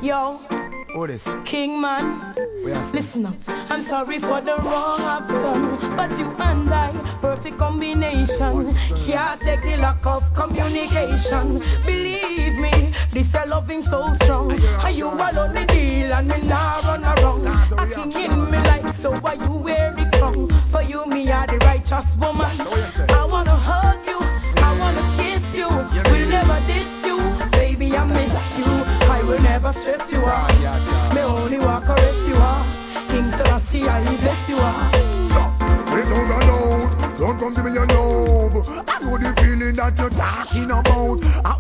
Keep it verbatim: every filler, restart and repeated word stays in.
Yo, Who this? King man, We are saying. listen up. I'm sorry for the wrong I've done, but you and I, perfect combination. Can't take the lack of communication. Believe me, this a loving so strong. And you alone the deal, and me nah run around. Acting in me life, so why you wear the crown? For you, me are the righteous woman. I wanna hug you, I wanna kiss you. Will never diss you, baby. I miss you. I will never stress you out.